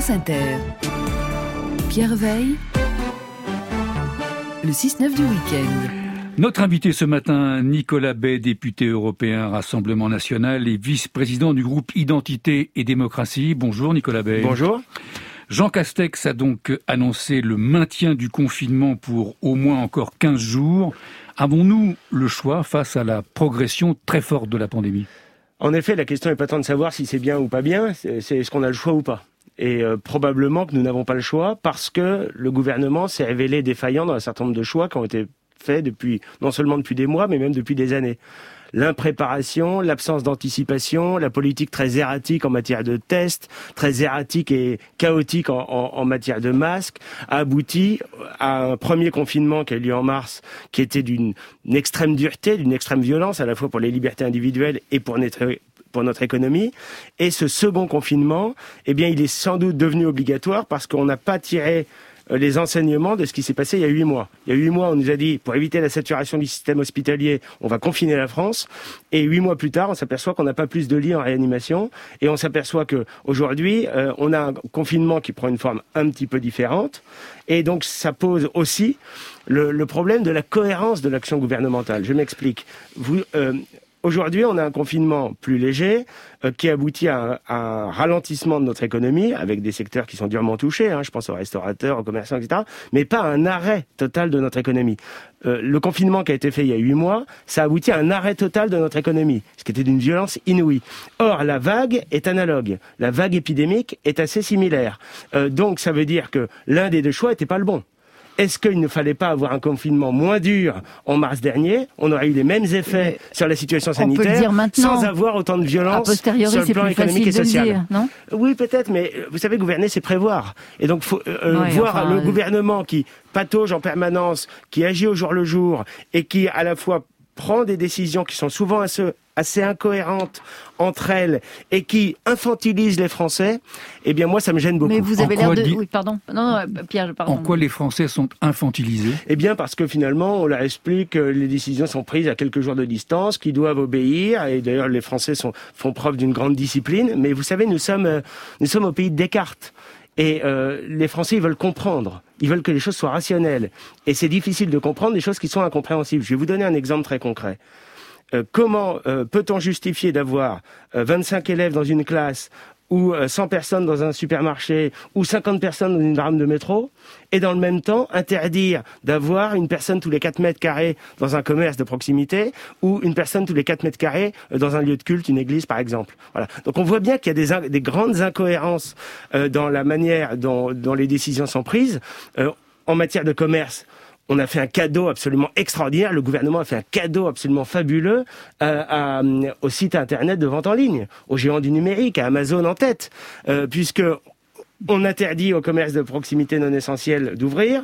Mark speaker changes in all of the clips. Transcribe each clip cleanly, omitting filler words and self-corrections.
Speaker 1: France Inter. Pierre Veille, le 6-9 du week-end.
Speaker 2: Notre invité ce matin, Nicolas Bay, député européen Rassemblement National et vice-président du groupe Identité et Démocratie. Bonjour Nicolas Bay.
Speaker 3: Bonjour.
Speaker 2: Jean Castex a donc annoncé le maintien du confinement pour au moins encore 15 jours. Avons-nous le choix face à la progression très forte de la pandémie ?
Speaker 3: En effet, la question n'est pas tant de savoir si c'est bien ou pas bien, c'est est-ce qu'on a le choix ou pas. Et probablement que nous n'avons pas le choix parce que le gouvernement s'est révélé défaillant dans un certain nombre de choix qui ont été faits non seulement depuis des mois, mais même depuis des années. L'impréparation, l'absence d'anticipation, la politique très erratique en matière de tests, très erratique et chaotique en matière de masques, a abouti à un premier confinement qui a eu lieu en mars, qui était d'une extrême dureté, d'une extrême violence, à la fois pour les libertés individuelles et pour notre économie. Et ce second confinement, eh bien, il est sans doute devenu obligatoire parce qu'on n'a pas tiré les enseignements de ce qui s'est passé il y a 8 mois. Il y a 8 mois, on nous a dit, pour éviter la saturation du système hospitalier, on va confiner la France. Et 8 mois plus tard, on s'aperçoit qu'on n'a pas plus de lits en réanimation. Et on s'aperçoit que aujourd'hui, on a un confinement qui prend une forme un petit peu différente. Et donc, ça pose aussi le problème de la cohérence de l'action gouvernementale. Je m'explique. Aujourd'hui, on a un confinement plus léger qui aboutit à un ralentissement de notre économie avec des secteurs qui sont durement touchés, je pense aux restaurateurs, aux commerçants, etc., mais pas un arrêt total de notre économie. Le confinement qui a été fait il y a 8 mois, ça aboutit à un arrêt total de notre économie, ce qui était d'une violence inouïe. Or, la vague est analogue. La vague épidémique est assez similaire. Donc, ça veut dire que l'un des deux choix n'était pas le bon. Est-ce qu'il ne fallait pas avoir un confinement moins dur en mars dernier ? On aurait eu les mêmes effets sur la situation sanitaire sans avoir autant de violence sur le plan économique et social.
Speaker 4: Dire, non ?
Speaker 3: Oui, peut-être, mais vous savez, gouverner, c'est prévoir. Et donc, faut voir le gouvernement qui patauge en permanence, qui agit au jour le jour et qui, à la fois, prend des décisions qui sont souvent assez incohérentes entre elles et qui infantilisent les Français, eh bien moi ça me gêne beaucoup.
Speaker 4: Mais vous avez l'air de... Oui, pardon. Non, Pierre, pardon.
Speaker 2: En quoi les Français sont infantilisés ?
Speaker 3: Eh bien parce que finalement on leur explique que les décisions sont prises à quelques jours de distance, qu'ils doivent obéir, et d'ailleurs les Français font preuve d'une grande discipline, mais vous savez, nous sommes au pays de Descartes. Et les Français, ils veulent comprendre. Ils veulent que les choses soient rationnelles. Et c'est difficile de comprendre des choses qui sont incompréhensibles. Je vais vous donner un exemple très concret. Comment peut-on justifier d'avoir 25 élèves dans une classe ou 100 personnes dans un supermarché ou 50 personnes dans une rame de métro et dans le même temps interdire d'avoir une personne tous les 4 mètres carrés dans un commerce de proximité ou une personne tous les 4 mètres carrés dans un lieu de culte, une église par exemple. Voilà. Donc on voit bien qu'il y a des grandes incohérences dans la manière dont les décisions sont prises. En matière de commerce, on a fait un cadeau absolument extraordinaire. Le gouvernement a fait un cadeau absolument fabuleux au site internet de vente en ligne, aux géants du numérique, à Amazon en tête, puisque on interdit aux commerces de proximité non essentiels d'ouvrir.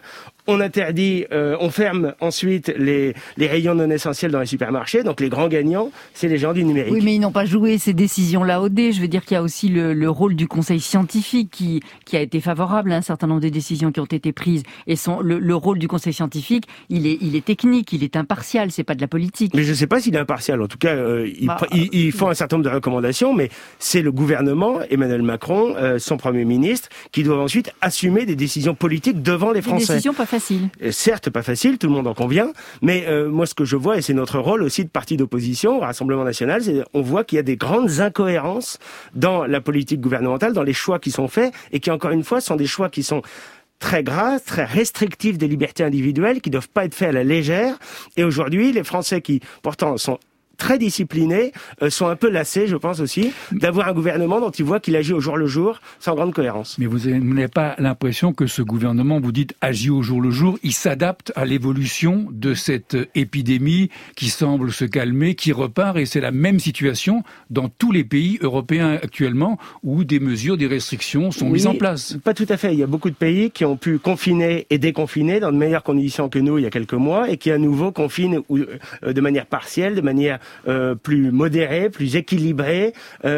Speaker 3: On ferme ensuite les rayons non essentiels dans les supermarchés. Donc les grands gagnants, c'est les gens du numérique.
Speaker 4: Oui, mais ils n'ont pas joué ces décisions-là au dé. Je veux dire qu'il y a aussi le rôle du Conseil scientifique qui a été favorable à un certain nombre de décisions qui ont été prises. Et le rôle du Conseil scientifique, il est technique, il est impartial, c'est pas de la politique.
Speaker 3: Mais je ne sais pas s'il est impartial. En tout cas, ils font un certain nombre de recommandations, mais c'est le gouvernement, Emmanuel Macron, son Premier ministre, qui doivent ensuite assumer des décisions politiques devant les Français.
Speaker 4: Des décisions pas faciles.
Speaker 3: Certes, pas facile, tout le monde en convient, mais moi ce que je vois, et c'est notre rôle aussi de parti d'opposition au Rassemblement National, c'est on voit qu'il y a des grandes incohérences dans la politique gouvernementale, dans les choix qui sont faits, et qui encore une fois sont des choix qui sont très graves, très restrictifs des libertés individuelles, qui ne doivent pas être faits à la légère. Et aujourd'hui, les Français qui pourtant sont très disciplinés, sont un peu lassés, je pense aussi, d'avoir un gouvernement dont ils voient qu'il agit au jour le jour, sans grande cohérence.
Speaker 2: Mais vous n'avez pas l'impression que ce gouvernement, vous dites, agit au jour le jour, il s'adapte à l'évolution de cette épidémie qui semble se calmer, qui repart, et c'est la même situation dans tous les pays européens actuellement, où des mesures, des restrictions sont mises en place.
Speaker 3: Pas tout à fait. Il y a beaucoup de pays qui ont pu confiner et déconfiner dans de meilleures conditions que nous il y a quelques mois, et qui à nouveau confinent de manière partielle, de manière plus modérée, plus équilibrée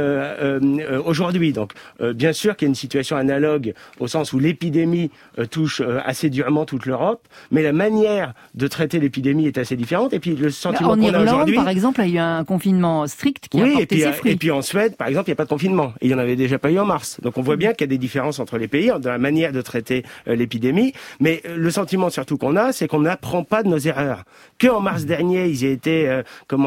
Speaker 3: aujourd'hui. Donc, bien sûr qu'il y a une situation analogue au sens où l'épidémie touche assez durement toute l'Europe, mais la manière de traiter l'épidémie est assez différente. Et puis le sentiment qu'on a aujourd'hui...
Speaker 4: par exemple, il y a eu un confinement strict qui a porté ses fruits.
Speaker 3: Et puis en Suède, par exemple, il n'y a pas de confinement. Et il n'y en avait déjà pas eu en mars. Donc on voit bien qu'il y a des différences entre les pays dans la manière de traiter l'épidémie. Mais le sentiment surtout qu'on a, c'est qu'on n'apprend pas de nos erreurs. Que en mars dernier, ils étaient,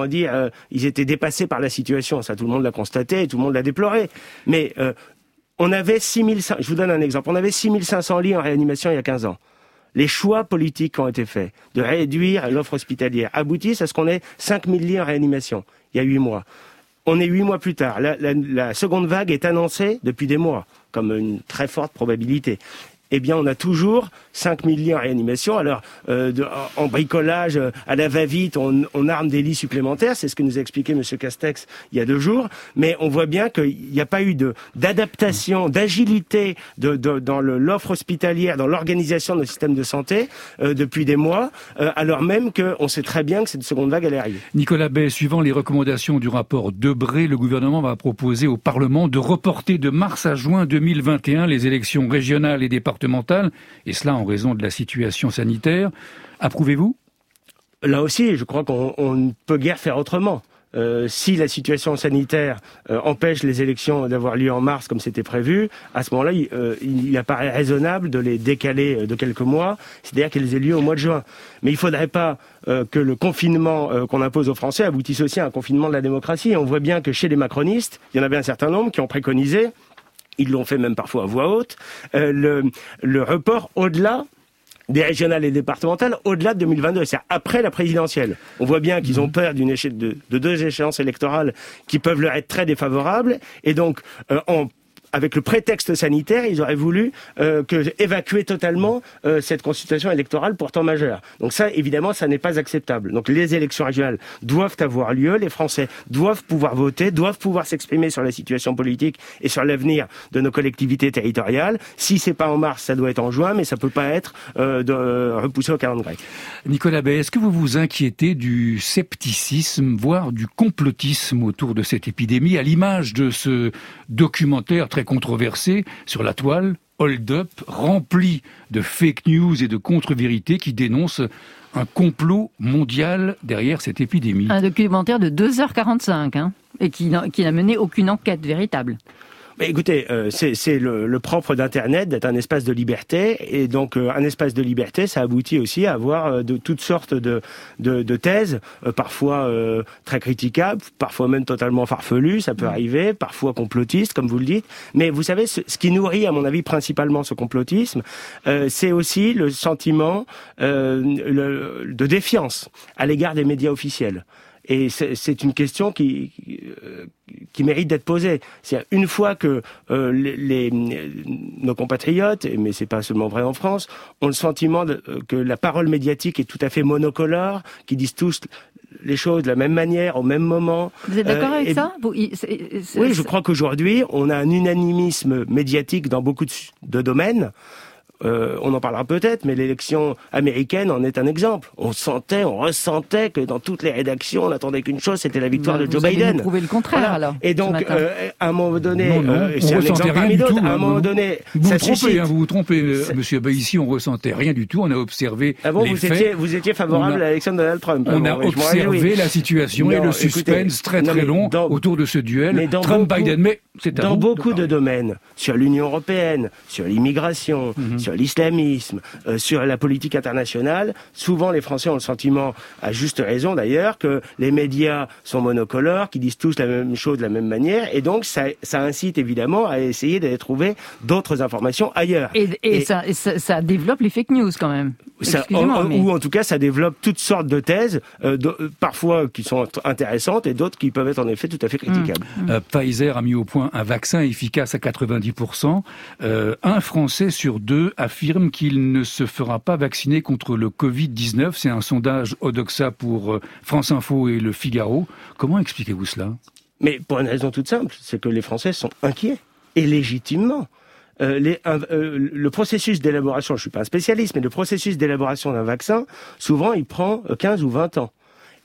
Speaker 3: ils étaient dépassés par la situation. Ça, tout le monde l'a constaté et tout le monde l'a déploré. Mais on avait 6500, je vous donne un exemple, on avait 6500 lits en réanimation il y a 15 ans. Les choix politiques qui ont été faits de réduire l'offre hospitalière aboutissent à ce qu'on ait 5000 lits en réanimation il y a 8 mois. On est 8 mois plus tard. La seconde vague est annoncée depuis des mois, comme une très forte probabilité. Eh bien, on a toujours 5000 lits en réanimation. Alors, en bricolage, à la va-vite, on arme des lits supplémentaires. C'est ce que nous a expliqué M. Castex il y a 2 jours. Mais on voit bien qu'il n'y a pas eu d'adaptation, d'agilité dans l'offre hospitalière, dans l'organisation de notre système de santé depuis des mois, alors même qu'on sait très bien que cette seconde vague allait arriver.
Speaker 2: Nicolas Bay, suivant les recommandations du rapport Debré, le gouvernement va proposer au Parlement de reporter de mars à juin 2021 les élections régionales et départementales, et cela en raison de la situation sanitaire. Approuvez-vous ?
Speaker 3: Là aussi, je crois qu'on ne peut guère faire autrement. Si la situation sanitaire empêche les élections d'avoir lieu en mars comme c'était prévu, à ce moment-là, il apparaît raisonnable de les décaler de quelques mois, c'est-à-dire qu'elles aient lieu au mois de juin. Mais il ne faudrait pas que le confinement qu'on impose aux Français aboutisse aussi à un confinement de la démocratie. On voit bien que chez les macronistes, il y en avait un certain nombre qui ont préconisé, ils l'ont fait même parfois à voix haute, le report au-delà des régionales et départementales, au-delà de 2022, c'est-à-dire après la présidentielle. On voit bien qu'ils ont peur de 2 échéances électorales qui peuvent leur être très défavorables, et donc avec le prétexte sanitaire, ils auraient voulu évacuer totalement cette consultation électorale pourtant majeure. Donc ça, évidemment, ça n'est pas acceptable. Donc les élections régionales doivent avoir lieu, les Français doivent pouvoir voter, doivent pouvoir s'exprimer sur la situation politique et sur l'avenir de nos collectivités territoriales. Si c'est pas en mars, ça doit être en juin, mais ça peut pas être repoussé au calendrier grec.
Speaker 2: Nicolas Bay, est-ce que vous vous inquiétez du scepticisme, voire du complotisme autour de cette épidémie, à l'image de ce documentaire très controversé sur la toile, Hold Up, rempli de fake news et de contre-vérités qui dénoncent un complot mondial derrière cette épidémie. Un
Speaker 4: documentaire de 2h45, et qui n'a mené aucune enquête véritable.
Speaker 3: Mais écoutez, c'est le propre d'Internet d'être un espace de liberté, et donc un espace de liberté, ça aboutit aussi à avoir de toutes sortes de thèses, parfois très critiquables, parfois même totalement farfelues, ça peut arriver, parfois complotistes, comme vous le dites. Mais vous savez, ce qui nourrit, à mon avis, principalement ce complotisme, c'est aussi le sentiment de défiance à l'égard des médias officiels. Et c'est une question qui mérite d'être posée. C'est une fois que nos compatriotes, mais c'est pas seulement vrai en France, ont le sentiment que la parole médiatique est tout à fait monocolore, qu'ils disent tous les choses de la même manière, au même moment.
Speaker 4: Vous êtes d'accord avec ça ?
Speaker 3: Oui, je crois qu'aujourd'hui, on a un unanimisme médiatique dans beaucoup de domaines. On en parlera peut-être, mais l'élection américaine en est un exemple. On ressentait que dans toutes les rédactions, on n'attendait qu'une chose, c'était la victoire de Joe Biden.
Speaker 4: Vous allez prouver le contraire, voilà. Alors.
Speaker 3: Et donc, à un moment donné, c'est
Speaker 2: un
Speaker 3: exemple parmi d'autres, à un moment donné,
Speaker 2: vous vous trompez, monsieur Bay, ici, on ressentait rien du tout, on a observé les faits.
Speaker 3: Vous étiez favorable à l'élection de Donald Trump.
Speaker 2: On a observé la situation et le suspense très long autour de ce duel Trump-Biden. Mais c'est
Speaker 3: dans beaucoup de domaines, sur l'Union européenne, sur l'immigration, sur l'islamisme, sur la politique internationale, souvent les Français ont le sentiment, à juste raison d'ailleurs, que les médias sont monocolores, qu'ils disent tous la même chose de la même manière, et donc ça incite évidemment à essayer d'aller trouver d'autres informations ailleurs.
Speaker 4: Et ça développe les fake news quand même.
Speaker 3: Ou en tout cas, ça développe toutes sortes de thèses, parfois qui sont intéressantes et d'autres qui peuvent être en effet tout à fait critiquables.
Speaker 2: Pfizer a mis au point un vaccin efficace à 90%. Un Français sur 2 affirme qu'il ne se fera pas vacciner contre le Covid-19. C'est un sondage Odoxa pour France Info et Le Figaro. Comment expliquez-vous cela ?
Speaker 3: Mais pour une raison toute simple, c'est que les Français sont inquiets, et légitimement. Le processus d'élaboration, je ne suis pas un spécialiste, mais le processus d'élaboration d'un vaccin, souvent il prend 15 ou 20 ans.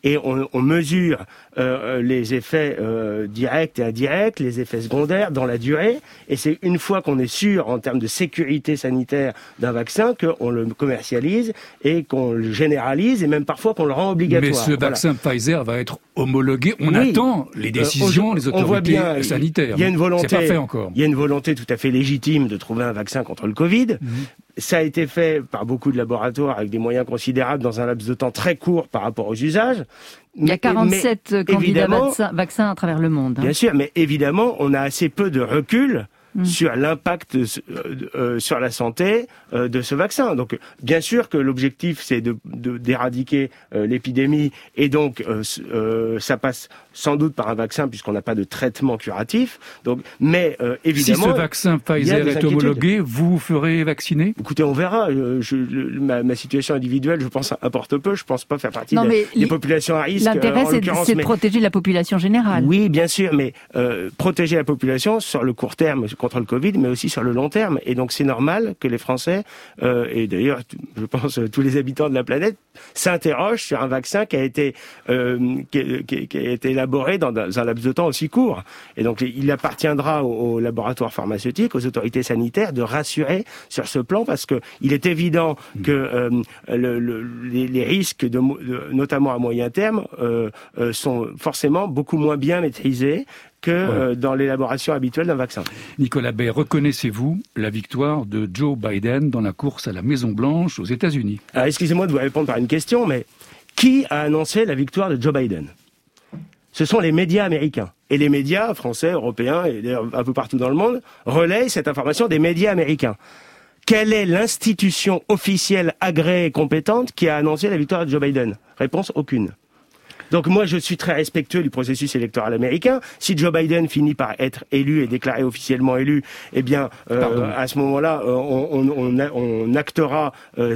Speaker 3: et on mesure les effets directs et indirects, les effets secondaires dans la durée, et c'est une fois qu'on est sûr en termes de sécurité sanitaire d'un vaccin qu'on le commercialise et qu'on le généralise et même parfois qu'on le rend obligatoire.
Speaker 2: Mais ce vaccin Pfizer va être homologué. On attend les décisions des autorités sanitaires.
Speaker 3: Il y a une volonté,
Speaker 2: c'est pas fait encore.
Speaker 3: Il y a une volonté tout à fait légitime de trouver un vaccin contre le Covid. Ça a été fait par beaucoup de laboratoires avec des moyens considérables dans un laps de temps très court par rapport aux usages.
Speaker 4: Il y a 47 candidats vaccins à travers le monde.
Speaker 3: Bien sûr, mais évidemment, on a assez peu de recul sur l'impact sur la santé de ce vaccin. Donc, bien sûr que l'objectif, c'est d'éradiquer l'épidémie, et donc ça passe sans doute par un vaccin, puisqu'on n'a pas de traitement curatif. Donc, mais évidemment,
Speaker 2: si ce vaccin Pfizer est homologué, vous ferez vacciner ?
Speaker 3: Écoutez, on verra. Ma situation individuelle, je pense, importe peu. Je pense pas faire partie des populations à risque.
Speaker 4: L'intérêt, c'est de protéger la population générale.
Speaker 3: Oui, bien sûr, mais protéger la population sur le court terme contre le Covid, mais aussi sur le long terme. Et donc, c'est normal que les Français, et d'ailleurs, je pense tous les habitants de la planète, s'interrogent sur un vaccin qui a été élaboré dans un laps de temps aussi court. Et donc, il appartiendra aux laboratoires pharmaceutiques, aux autorités sanitaires, de rassurer sur ce plan, parce que il est évident que les risques, notamment à moyen terme, sont forcément beaucoup moins bien maîtrisés que dans l'élaboration habituelle d'un vaccin.
Speaker 2: Nicolas Bay, reconnaissez-vous la victoire de Joe Biden dans la course à la Maison-Blanche aux États-Unis ?
Speaker 3: Alors, excusez-moi de vous répondre par une question, mais qui a annoncé la victoire de Joe Biden ? Ce sont les médias américains. Et les médias français, européens, et d'ailleurs un peu partout dans le monde, relayent cette information des médias américains. Quelle est l'institution officielle agréée et compétente qui a annoncé la victoire de Joe Biden ? Réponse, aucune. Donc moi, je suis très respectueux du processus électoral américain. Si Joe Biden finit par être élu et déclaré officiellement élu, eh bien, à ce moment-là, on actera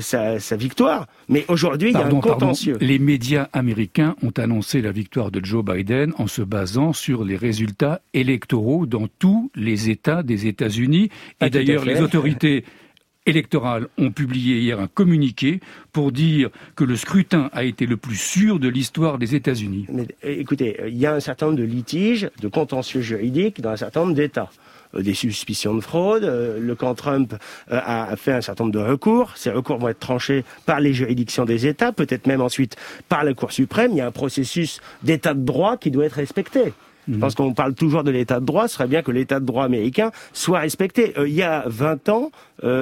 Speaker 3: sa victoire. Mais aujourd'hui, il y a un contentieux.
Speaker 2: Les médias américains ont annoncé la victoire de Joe Biden en se basant sur les résultats électoraux dans tous les États des États-Unis. Et d'ailleurs, les autorités électorales ont publié hier un communiqué pour dire que le scrutin a été le plus sûr de l'histoire des États-Unis.
Speaker 3: Mais écoutez, il y a un certain nombre de litiges, de contentieux juridiques dans un certain nombre d'États. Des suspicions de fraude, le camp Trump a fait un certain nombre de recours. Ces recours vont être tranchés par les juridictions des États, peut-être même ensuite par la Cour suprême. Il y a un processus d'état de droit qui doit être respecté. Je pense qu'on parle toujours de l'état de droit, ce serait bien que l'état de droit américain soit respecté. Il y a 20 ans,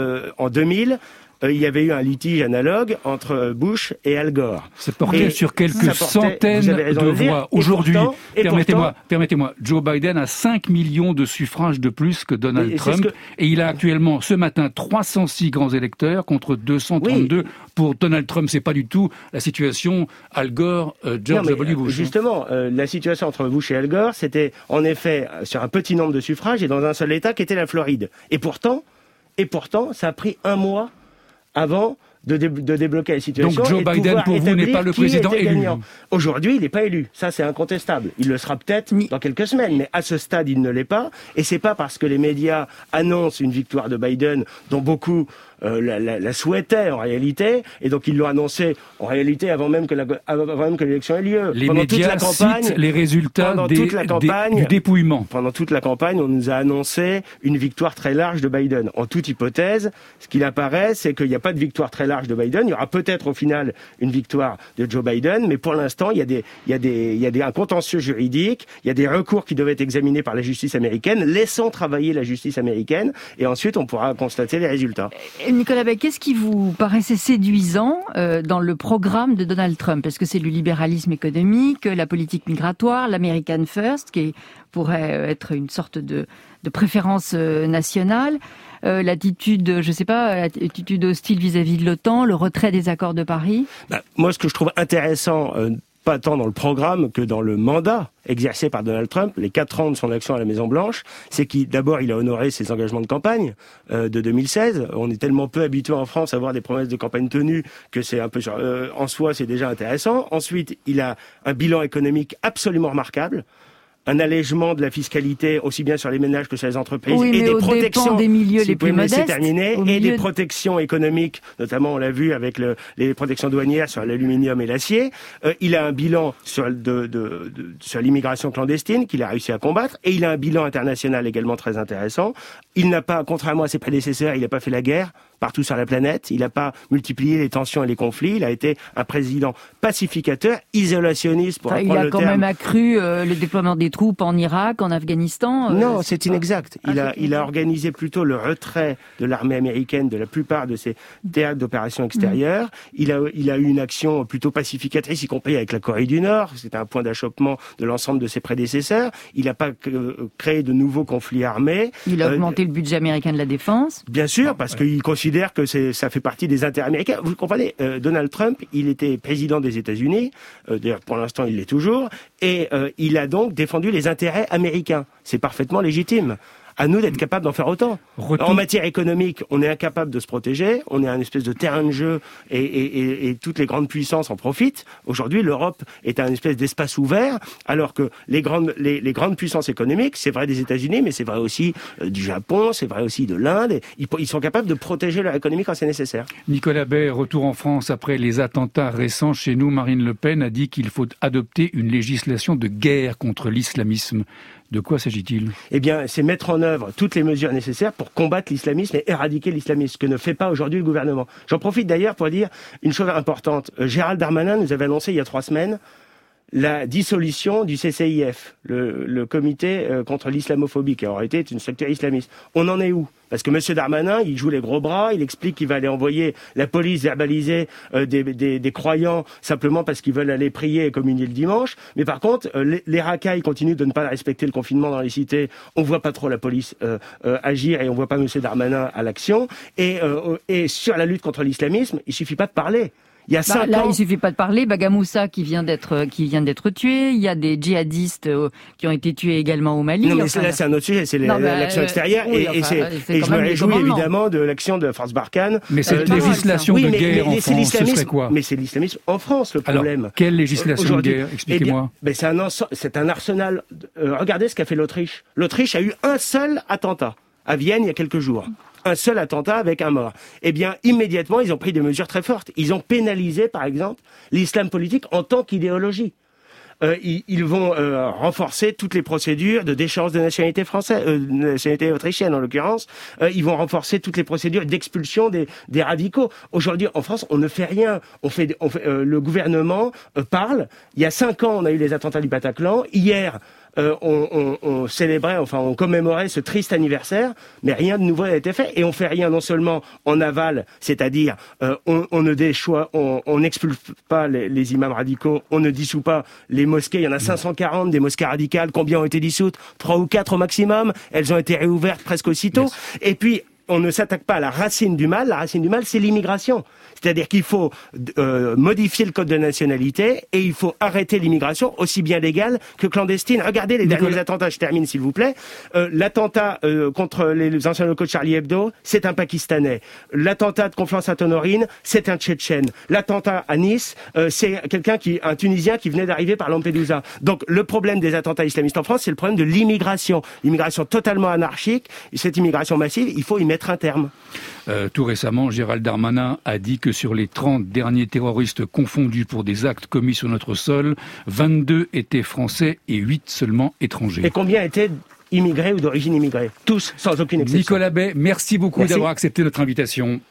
Speaker 3: en 2000, il y avait eu un litige analogue entre Bush et Al Gore.
Speaker 2: Ça portait sur quelques centaines de voix. Aujourd'hui, permettez-moi, Joe Biden a 5 millions de suffrages de plus que Donald Trump. Et il a actuellement, ce matin, 306 grands électeurs contre 232 pour Donald Trump. C'est pas du tout la situation Al Gore, George W. Bush.
Speaker 3: Justement, la situation entre Bush et Al Gore, c'était en effet sur un petit nombre de suffrages et dans un seul État qui était la Floride. Et pourtant, ça a pris un mois avant de débloquer la situation.
Speaker 2: Donc Joe Biden, pour vous, n'est pas le président élu.
Speaker 3: Aujourd'hui, il n'est pas élu. Ça, c'est incontestable. Il le sera peut-être dans quelques semaines, mais à ce stade, il ne l'est pas. Et c'est pas parce que les médias annoncent une victoire de Biden, dont beaucoup la souhaitaient en réalité, et donc ils l'ont annoncé en réalité avant même que l'élection ait lieu.
Speaker 2: Les médias citent les résultats du dépouillement.
Speaker 3: Pendant toute la campagne, on nous a annoncé une victoire très large de Biden. En toute hypothèse, ce qu'il apparaît, c'est qu'il n'y a pas de victoire très large de Biden. Il y aura peut-être au final une victoire de Joe Biden, mais pour l'instant, il y a un contentieux juridique, il y a des recours qui doivent être examinés par la justice américaine. Laissons travailler la justice américaine, et ensuite on pourra constater les résultats.
Speaker 4: Nicolas Bay, qu'est-ce qui vous paraissait séduisant dans le programme de Donald Trump ? Est-ce que c'est le libéralisme économique, la politique migratoire, l'American First, qui pourrait être une sorte de préférence nationale, l'attitude, l'attitude hostile vis-à-vis de l'OTAN, le retrait des accords de Paris ?
Speaker 3: Moi, ce que je trouve intéressant, pas tant dans le programme que dans le mandat exercé par Donald Trump, les 4 ans de son action à la Maison-Blanche, c'est d'abord, il a honoré ses engagements de campagne de 2016. On est tellement peu habitué en France à voir des promesses de campagne tenues que c'est un peu en soi, c'est déjà intéressant. Ensuite, il a un bilan économique absolument remarquable, un allègement de la fiscalité aussi bien sur les ménages que sur les entreprises,
Speaker 4: et
Speaker 3: des protections
Speaker 4: des milieux les plus modestes,
Speaker 3: des protections économiques, notamment on l'a vu avec les protections douanières sur l'aluminium et l'acier. Il a un bilan sur l'immigration clandestine qu'il a réussi à combattre, et il a un bilan international également très intéressant. Il n'a pas, contrairement à ses prédécesseurs, il n'a pas fait la guerre partout sur la planète. Il n'a pas multiplié les tensions et les conflits. Il a été un président pacificateur, isolationniste pour reprendre le terme.
Speaker 4: Il a quand même accru le déploiement des troupes en Irak, en Afghanistan.
Speaker 3: Non, c'est inexact. Il a organisé plutôt le retrait de l'armée américaine de la plupart de ses théâtres d'opérations extérieures. Il a eu une action plutôt pacificatrice, y compris avec la Corée du Nord. C'était un point d'achoppement de l'ensemble de ses prédécesseurs. Il n'a pas créé de nouveaux conflits armés.
Speaker 4: Il a augmenté le budget américain de la défense.
Speaker 3: Bien sûr, parce qu'il considère que ça fait partie des intérêts américains. Vous comprenez, Donald Trump, il était président des États-Unis, d'ailleurs pour l'instant il l'est toujours, et il a donc défendu les intérêts américains. C'est parfaitement légitime. À nous d'être capables d'en faire autant. En matière économique, on est incapable de se protéger, on est un espèce de terrain de jeu et toutes les grandes puissances en profitent. Aujourd'hui, l'Europe est un espèce d'espace ouvert, alors que les grandes puissances économiques, c'est vrai des États-Unis, mais c'est vrai aussi du Japon, c'est vrai aussi de l'Inde. Ils sont capables de protéger leur économie quand c'est nécessaire.
Speaker 2: Nicolas Bay, retour en France après les attentats récents chez nous. Marine Le Pen a dit qu'il faut adopter une législation de guerre contre l'islamisme. De quoi s'agit-il ?
Speaker 3: Eh bien, c'est mettre en œuvre toutes les mesures nécessaires pour combattre l'islamisme et éradiquer l'islamisme, ce que ne fait pas aujourd'hui le gouvernement. J'en profite d'ailleurs pour dire une chose importante. Gérald Darmanin nous avait annoncé il y a 3 semaines la dissolution du CCIF, le comité contre l'islamophobie, qui en réalité est une structure islamiste. On en est où ? Parce que M. Darmanin, il joue les gros bras, il explique qu'il va aller envoyer la police verbaliser des croyants simplement parce qu'ils veulent aller prier et communier le dimanche. Mais par contre, les racailles continuent de ne pas respecter le confinement dans les cités. On voit pas trop la police agir et on voit pas M. Darmanin à l'action. Et sur la lutte contre l'islamisme, il suffit pas de parler. Il y a 5 ans...
Speaker 4: il suffit pas de parler. Bagamoussa qui vient d'être tué. Il y a des djihadistes qui ont été tués également au Mali.
Speaker 3: Non, mais là, c'est un autre sujet. C'est l'action extérieure. Et je me réjouis évidemment de l'action de Force Barkhane.
Speaker 2: Mais cette législation de guerre en France, ce serait quoi ?
Speaker 3: Mais c'est l'islamisme en France, le problème.
Speaker 2: Alors, quelle législation de guerre ? Expliquez-moi.
Speaker 3: C'est un arsenal. Regardez ce qu'a fait l'Autriche. L'Autriche a eu un seul attentat à Vienne il y a quelques jours. Un seul attentat avec un mort. Eh bien, immédiatement, ils ont pris des mesures très fortes. Ils ont pénalisé, par exemple, l'islam politique en tant qu'idéologie. Ils vont renforcer toutes les procédures de déchéance de nationalité française, nationalité autrichienne en l'occurrence. Ils vont renforcer toutes les procédures d'expulsion des radicaux. Aujourd'hui, en France, on ne fait rien. Le gouvernement parle. Il y a 5 ans, on a eu les attentats du Bataclan. Hier, on célébrait, on commémorait ce triste anniversaire, mais rien de nouveau n'a été fait. Et on fait rien non seulement en aval, c'est-à-dire on n'expulse pas les imams radicaux, on ne dissout pas les mosquées. Il y en a 540 des mosquées radicales. Combien ont été dissoutes ? 3 ou 4 au maximum. Elles ont été réouvertes presque aussitôt. Yes. Et puis, on ne s'attaque pas à la racine du mal. La racine du mal, c'est l'immigration. C'est-à-dire qu'il faut modifier le code de nationalité et il faut arrêter l'immigration aussi bien légale que clandestine. Regardez les derniers attentats, je termine s'il vous plaît. L'attentat contre les anciens locaux de Charlie Hebdo, c'est un Pakistanais. L'attentat de Conflans-Sainte-Honorine, c'est un Tchétchène. L'attentat à Nice, c'est un Tunisien qui venait d'arriver par Lampedusa. Donc le problème des attentats islamistes en France, c'est le problème de l'immigration. L'immigration totalement anarchique, cette immigration massive, il faut y mettre un terme.
Speaker 2: Tout récemment, Gérald Darmanin a dit que sur les 30 derniers terroristes confondus pour des actes commis sur notre sol, 22 étaient français et 8 seulement étrangers.
Speaker 3: Et combien étaient immigrés ou d'origine immigrée ? Tous, sans aucune exception.
Speaker 2: Nicolas Bay, merci beaucoup d'avoir accepté notre invitation.